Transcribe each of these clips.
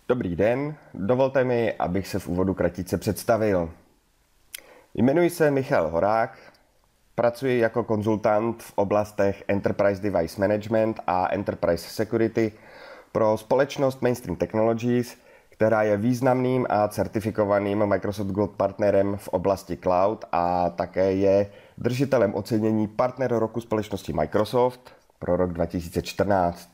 Dobrý den, dovolte mi, abych se v úvodu kratičce představil. Jmenuji se Michal Horák, pracuji jako konzultant v oblastech Enterprise Device Management a Enterprise Security pro společnost Mainstream Technologies, která je významným a certifikovaným Microsoft Gold partnerem v oblasti cloud a také je držitelem ocenění Partner roku společnosti Microsoft pro rok 2014.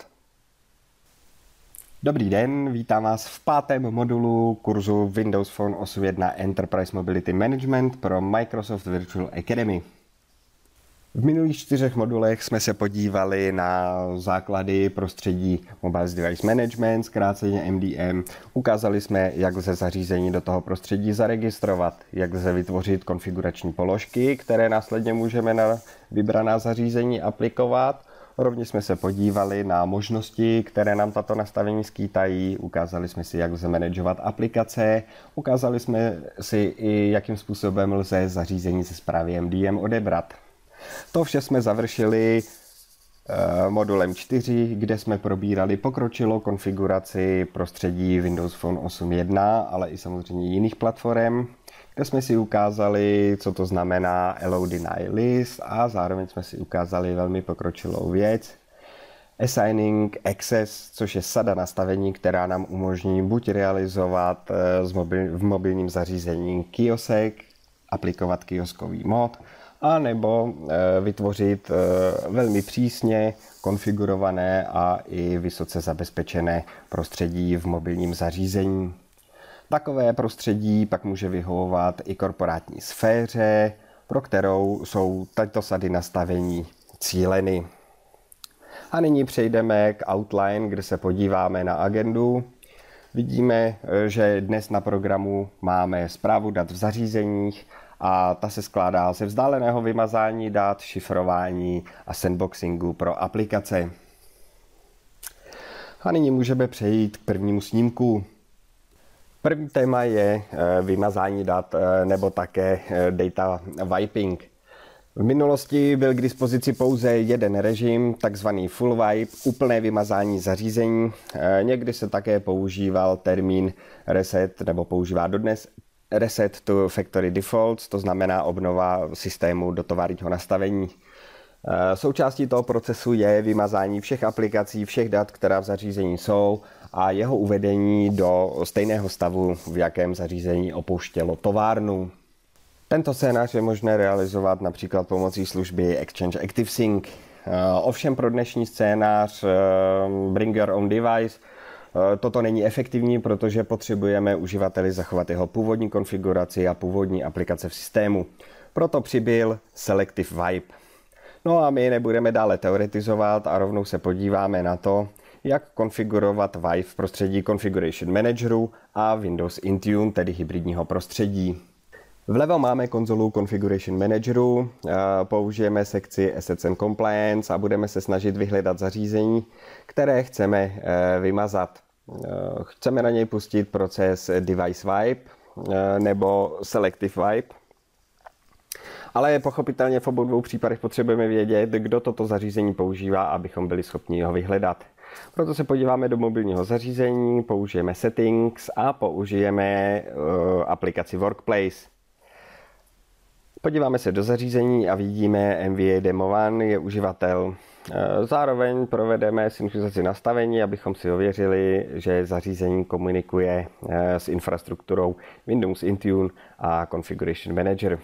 Dobrý den, vítám vás v 5. modulu kurzu Windows Phone 8.1 Enterprise Mobility Management pro Microsoft Virtual Academy. V minulých 4 modulech jsme se podívali na základy prostředí Mobile Device Management, zkráceně MDM. Ukázali jsme, jak lze zařízení do toho prostředí zaregistrovat, jak lze vytvořit konfigurační položky, které následně můžeme na vybraná zařízení aplikovat. Rovněž jsme se podívali na možnosti, které nám tato nastavení skýtají, ukázali jsme si, jak lze manažovat aplikace, ukázali jsme si i, jakým způsobem lze zařízení ze zprávy MDM odebrat. To vše jsme završili modulem 4, kde jsme probírali pokročilou konfiguraci prostředí Windows Phone 8.1, ale i samozřejmě jiných platform, kde jsme si ukázali, co to znamená Allow Deny List a zároveň jsme si ukázali velmi pokročilou věc Assigning Access, což je sada nastavení, která nám umožní buď realizovat v mobilním zařízení kiosek, aplikovat kioskový mod, a nebo vytvořit velmi přísně konfigurované a i vysoce zabezpečené prostředí v mobilním zařízení. Takové prostředí pak může vyhovovat i korporátní sféře, pro kterou jsou tato sady nastavení cíleny. A nyní přejdeme k Outline, kde se podíváme na agendu. Vidíme, že dnes na programu máme správu dat v zařízeních a ta se skládá ze vzdáleného vymazání dat, šifrování a sandboxingu pro aplikace. A nyní můžeme přejít k prvnímu snímku. První téma je vymazání dat nebo také data wiping. V minulosti byl k dispozici pouze jeden režim, takzvaný full wipe, úplné vymazání zařízení. Někdy se také používal termín reset, nebo používá dodnes reset to factory defaults, to znamená obnova systému do továrního nastavení. Součástí toho procesu je vymazání všech aplikací, všech dat, která v zařízení jsou a jeho uvedení do stejného stavu, v jakém zařízení opouštělo továrnu. Tento scénář je možné realizovat například pomocí služby Exchange ActiveSync. Ovšem pro dnešní scénář Bring Your Own Device toto není efektivní, protože potřebujeme uživateli zachovat jeho původní konfiguraci a původní aplikace v systému. Proto přibyl Selective Wipe. No a my nebudeme dále teoretizovat a rovnou se podíváme na to, jak konfigurovat Wipe v prostředí Configuration Manageru a Windows Intune, tedy hybridního prostředí. Vlevo máme konzolu Configuration Manageru, použijeme sekci Assets and Compliance a budeme se snažit vyhledat zařízení, které chceme vymazat. Chceme na něj pustit proces Device Wipe nebo Selective Wipe. Ale pochopitelně v obou dvou případech potřebujeme vědět, kdo toto zařízení používá, abychom byli schopni ho vyhledat. Proto se podíváme do mobilního zařízení, použijeme Settings a použijeme aplikaci Workplace. Podíváme se do zařízení a vidíme NVA Demo 1 je uživatel. Zároveň provedeme synchronizaci nastavení, abychom si ověřili, že zařízení komunikuje s infrastrukturou Windows Intune a Configuration Manager.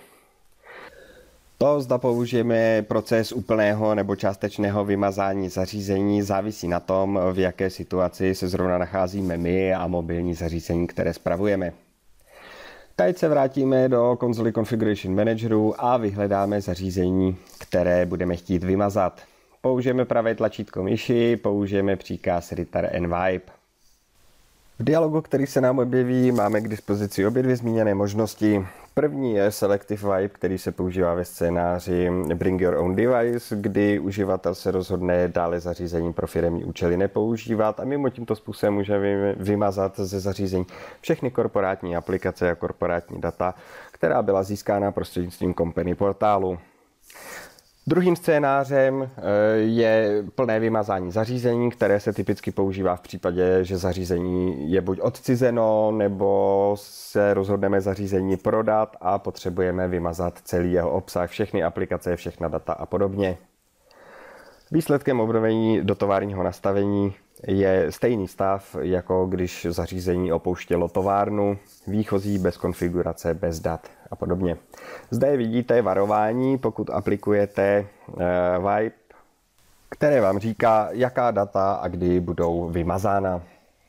To, zda použijeme proces úplného nebo částečného vymazání zařízení, závisí na tom, v jaké situaci se zrovna nacházíme my a mobilní zařízení, které spravujeme. Teď se vrátíme do konzoly Configuration Manageru a vyhledáme zařízení, které budeme chtít vymazat. Použijeme pravé tlačítko myši, použijeme příkaz return and wipe. V dialogu, který se nám objeví, máme k dispozici obě dvě zmíněné možnosti. První je Selective Wipe, který se používá ve scénáři Bring Your Own Device, kdy uživatel se rozhodne dále zařízení pro firemní účely nepoužívat a mimo tímto způsobem může vymazat ze zařízení všechny korporátní aplikace a korporátní data, která byla získána prostřednictvím company portálu. Druhým scénářem je plné vymazání zařízení, které se typicky používá v případě, že zařízení je buď odcizeno, nebo se rozhodneme zařízení prodat a potřebujeme vymazat celý jeho obsah, všechny aplikace, všechna data a podobně. Výsledkem obnovení do továrního nastavení je stejný stav, jako když zařízení opouštělo továrnu, výchozí bez konfigurace, bez dat a podobně. Zde vidíte varování, pokud aplikujete wipe, které vám říká, jaká data a kdy budou vymazána.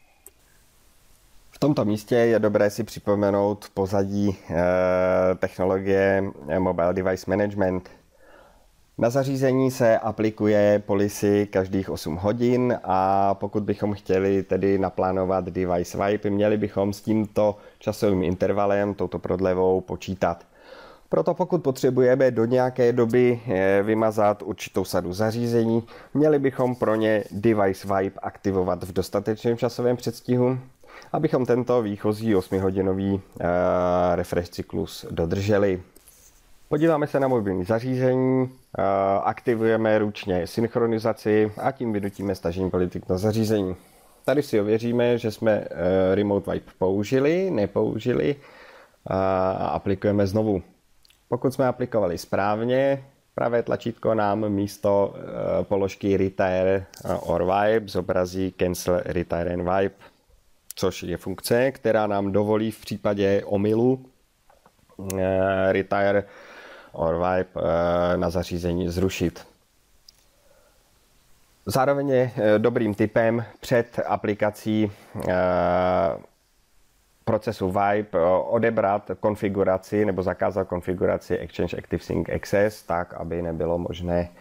V tomto místě je dobré si připomenout pozadí technologie Mobile Device Management. Na zařízení se aplikuje policy každých 8 hodin a pokud bychom chtěli tedy naplánovat device wipe, měli bychom s tímto časovým intervalem, touto prodlevou počítat. Proto pokud potřebujeme do nějaké doby vymazat určitou sadu zařízení, měli bychom pro ně device wipe aktivovat v dostatečném časovém předstihu, abychom tento výchozí 8hodinový refresh cyklus dodrželi. Podíváme se na mobilní zařízení, aktivujeme ručně synchronizaci a tím vynutíme stažení politik na zařízení. Tady si ověříme, že jsme Remote Wipe nepoužili a aplikujeme znovu. Pokud jsme aplikovali správně, pravé tlačítko nám místo položky Retire or Wipe zobrazí Cancel Retire and Wipe, což je funkce, která nám dovolí v případě omylu Retire or Wipe na zařízení zrušit. Zároveň je dobrým tipem před aplikací procesu wipe odebrat konfiguraci nebo zakázat konfiguraci Exchange Active Sync Access tak, aby nebylo možné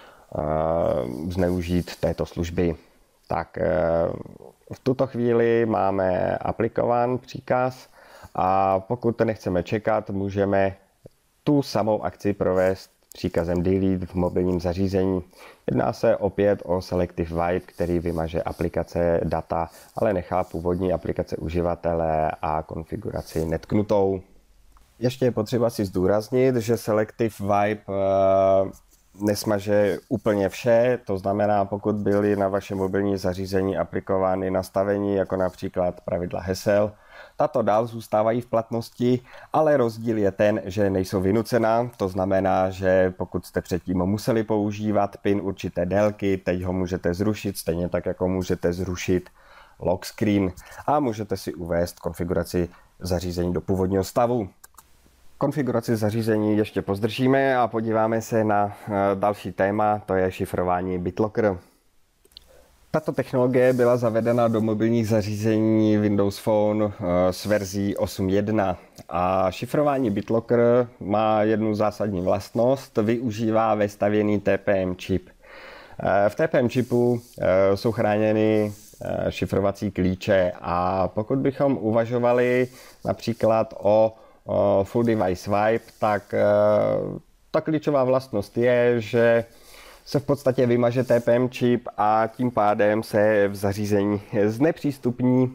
zneužít této služby. Tak v tuto chvíli máme aplikován příkaz a pokud nechceme čekat, můžeme tu samou akci provést příkazem delete v mobilním zařízení. Jedná se opět o selective wipe, který vymaže aplikace, data, ale nechá původní aplikace uživatele a konfiguraci netknutou. Ještě je potřeba si zdůraznit, že selective wipe nesmaže úplně vše, to znamená, pokud byly na vaše mobilní zařízení aplikovány nastavení, jako například pravidla hesel, tato dál zůstávají v platnosti, ale rozdíl je ten, že nejsou vynucená, to znamená, že pokud jste předtím museli používat PIN určité délky, teď ho můžete zrušit, stejně tak jako můžete zrušit lock screen a můžete si uvést konfiguraci zařízení do původního stavu. Konfiguraci zařízení ještě pozdržíme a podíváme se na další téma, to je šifrování BitLocker. Tato technologie byla zavedena do mobilních zařízení Windows Phone s verzí 8.1 a šifrování BitLocker má jednu zásadní vlastnost, využívá vestavěný TPM čip. V TPM čipu jsou chráněny šifrovací klíče a pokud bychom uvažovali například o full device wipe, tak ta klíčová vlastnost je, že se v podstatě vymaže TPM čip a tím pádem se v zařízení znepřístupní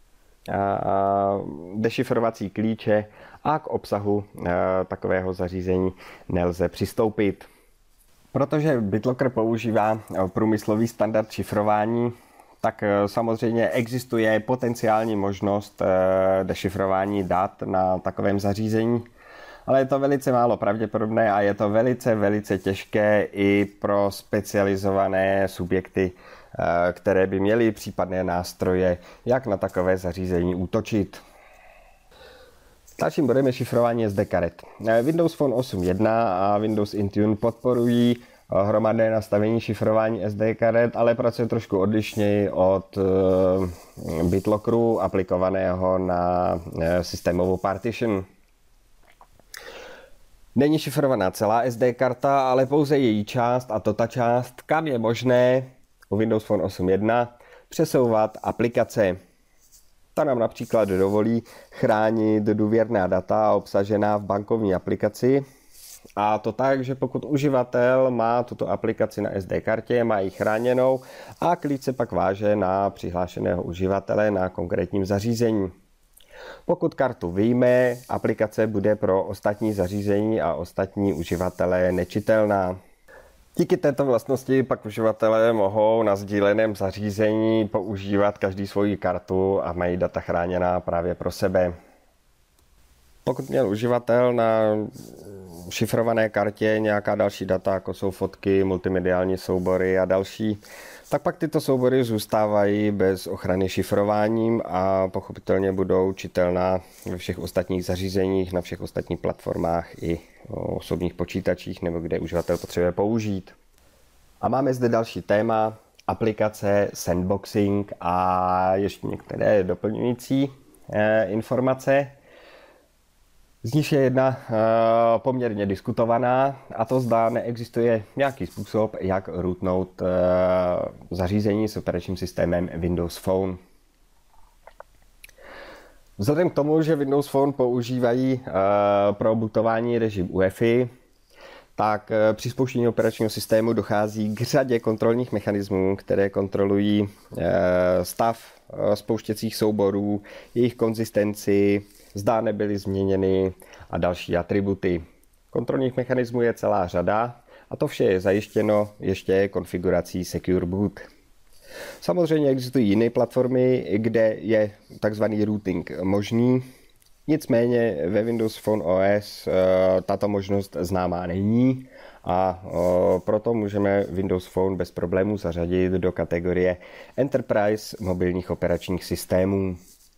dešifrovací klíče a k obsahu takového zařízení nelze přistoupit. Protože BitLocker používá průmyslový standard šifrování, tak samozřejmě existuje potenciální možnost dešifrování dat na takovém zařízení, ale je to velice málo pravděpodobné a je to velice těžké i pro specializované subjekty, které by měly případné nástroje, jak na takové zařízení útočit. Dalším bodem je šifrování SD karet. Windows Phone 8.1 a Windows Intune podporují hromadné nastavení šifrování SD karet, ale pracuje trošku odlišněji od BitLockeru aplikovaného na systémovou partition. Není šifrovaná celá SD karta, ale pouze její část, a to ta část, kam je možné u Windows Phone 8.1 přesouvat aplikace. Ta nám například dovolí chránit důvěrná data obsažená v bankovní aplikaci. A to tak, že pokud uživatel má tuto aplikaci na SD kartě, má ji chráněnou a klíč se pak váže na přihlášeného uživatele na konkrétním zařízení. Pokud kartu vyjme, aplikace bude pro ostatní zařízení a ostatní uživatele nečitelná. Díky této vlastnosti pak uživatelé mohou na sdíleném zařízení používat každý svoji kartu a mají data chráněná právě pro sebe. Pokud měl uživatel na šifrované kartě nějaká další data, jako jsou fotky, multimediální soubory a další, tak pak tyto soubory zůstávají bez ochrany šifrováním a pochopitelně budou čitelná ve všech ostatních zařízeních, na všech ostatních platformách i osobních počítačích nebo kde uživatel potřebuje použít. A máme zde další téma, aplikace, sandboxing a ještě některé doplňující informace. Z nich je jedna poměrně diskutovaná, a to zda neexistuje nějaký způsob, jak rootnout zařízení s operačním systémem Windows Phone. Vzhledem k tomu, že Windows Phone používají pro bootování režim UEFI, tak při spouštění operačního systému dochází k řadě kontrolních mechanismů, které kontrolují stav spouštěcích souborů, jejich konzistenci, zda nebyly změněny a další atributy. Kontrolních mechanismů je celá řada a to vše je zajištěno ještě konfigurací Secure Boot. Samozřejmě existují jiné platformy, kde je tzv. Routing možný, nicméně ve Windows Phone OS tato možnost známá není a proto můžeme Windows Phone bez problémů zařadit do kategorie Enterprise mobilních operačních systémů.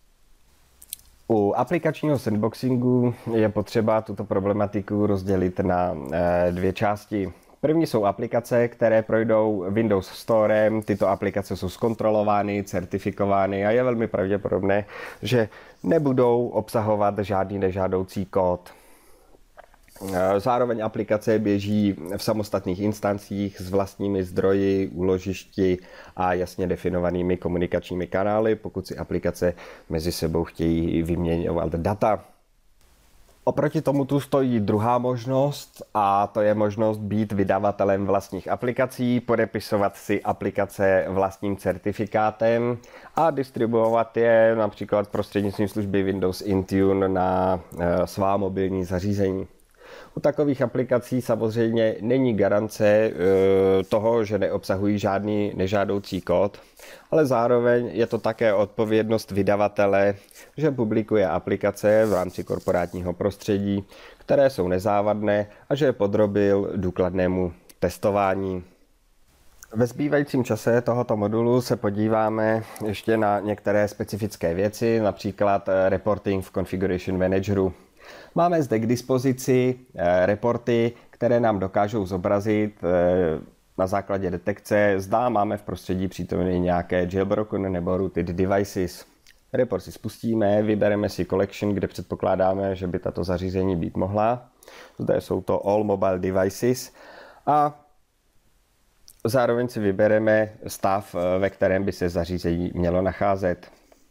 U aplikačního sandboxingu je potřeba tuto problematiku rozdělit na dvě části. První jsou aplikace, které projdou Windows Storem. Tyto aplikace jsou zkontrolovány, certifikovány a je velmi pravděpodobné, že nebudou obsahovat žádný nežádoucí kód. Zároveň aplikace běží v samostatných instancích s vlastními zdroji, úložišti a jasně definovanými komunikačními kanály, pokud si aplikace mezi sebou chtějí vyměňovat data. Oproti tomu tu stojí druhá možnost a to je možnost být vydavatelem vlastních aplikací, podepisovat si aplikace vlastním certifikátem a distribuovat je například prostřednictvím služby Windows Intune na svá mobilní zařízení. U takových aplikací samozřejmě není garance toho, že neobsahují žádný nežádoucí kód, ale zároveň je to také odpovědnost vydavatele, že publikuje aplikace v rámci korporátního prostředí, které jsou nezávadné a že je podrobil důkladnému testování. Ve zbývajícím čase tohoto modulu se podíváme ještě na některé specifické věci, například reporting v Configuration Manageru. Máme zde k dispozici reporty, které nám dokážou zobrazit na základě detekce, zda máme v prostředí přítomně nějaké jailbroken nebo rooted devices. Report si spustíme, vybereme si collection, kde předpokládáme, že by tato zařízení být mohla. Zde jsou to all mobile devices a zároveň si vybereme stav, ve kterém by se zařízení mělo nacházet.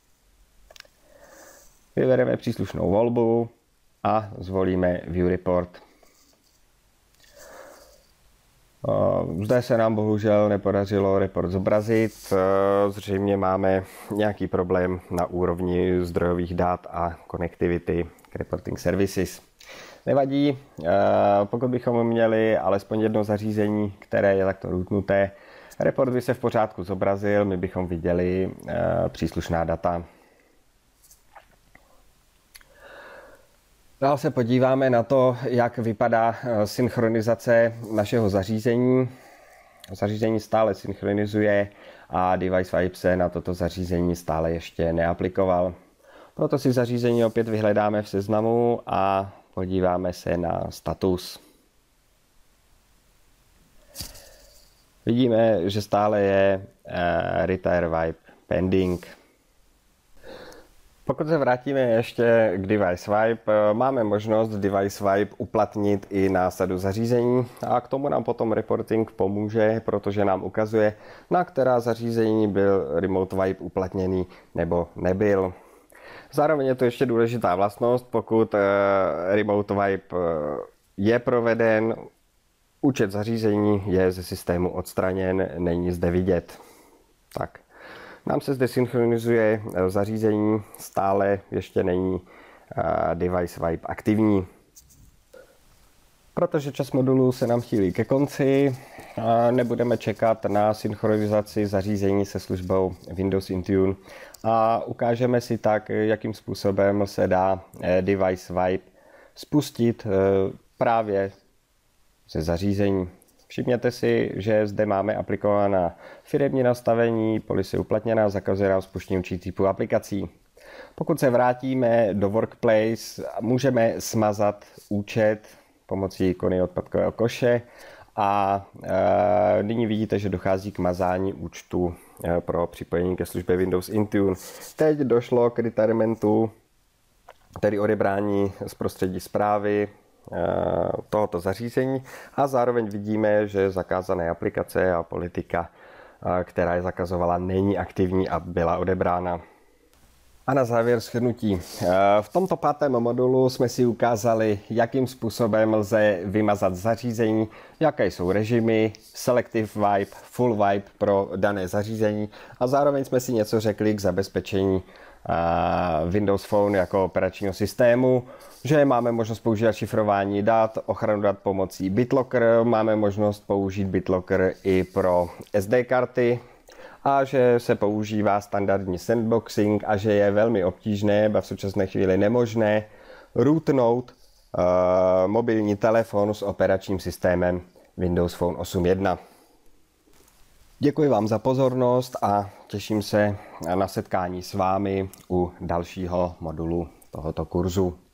Vybereme příslušnou volbu a zvolíme View Report. Zde se nám bohužel nepodařilo report zobrazit. Zřejmě máme nějaký problém na úrovni zdrojových dat a konektivity k reporting services. Nevadí, pokud bychom měli alespoň jedno zařízení, které je takto rootnuté, report by se v pořádku zobrazil, my bychom viděli příslušná data. Dál se podíváme na to, jak vypadá synchronizace našeho zařízení. Zařízení stále synchronizuje a Device Wipe se na toto zařízení stále ještě neaplikoval. Proto si zařízení opět vyhledáme v seznamu a podíváme se na status. Vidíme, že stále je Retire Wipe pending. Pokud se vrátíme ještě k Device Wipe, máme možnost Device Wipe uplatnit i na sadu zařízení a k tomu nám potom reporting pomůže, protože nám ukazuje, na která zařízení byl Remote Wipe uplatněný nebo nebyl. Zároveň je to ještě důležitá vlastnost, pokud Remote Wipe je proveden, účet zařízení je ze systému odstraněn, není zde vidět. Tak. Nám se zde synchronizuje zařízení, stále ještě není Device Wipe aktivní. Protože čas modulu se nám chýlí ke konci, nebudeme čekat na synchronizaci zařízení se službou Windows Intune a ukážeme si tak, jakým způsobem se dá Device Wipe spustit právě ze zařízení. Všimněte si, že zde máme aplikovaná firemní nastavení, policy uplatněná, zakazuje nám spuštění určitých typů aplikací. Pokud se vrátíme do Workplace, můžeme smazat účet pomocí ikony odpadkového koše a nyní vidíte, že dochází k mazání účtu pro připojení ke službě Windows Intune. Teď došlo k retirementu, tedy odebrání z prostředí správy tohoto zařízení a zároveň vidíme, že zakázané aplikace a politika, která je zakazovala, není aktivní a byla odebrána. A na závěr shrnutí. V tomto pátém modulu jsme si ukázali, jakým způsobem lze vymazat zařízení, jaké jsou režimy, Selective Wipe, Full Wipe pro dané zařízení a zároveň jsme si něco řekli k zabezpečení Windows Phone jako operačního systému, že máme možnost používat šifrování dat, ochranu dat pomocí BitLocker, máme možnost použít BitLocker i pro SD karty, a že se používá standardní sandboxing a že je velmi obtížné, v současné chvíli nemožné, rootnout mobilní telefon s operačním systémem Windows Phone 8.1. Děkuji vám za pozornost a těším se na setkání s vámi u dalšího modulu tohoto kurzu.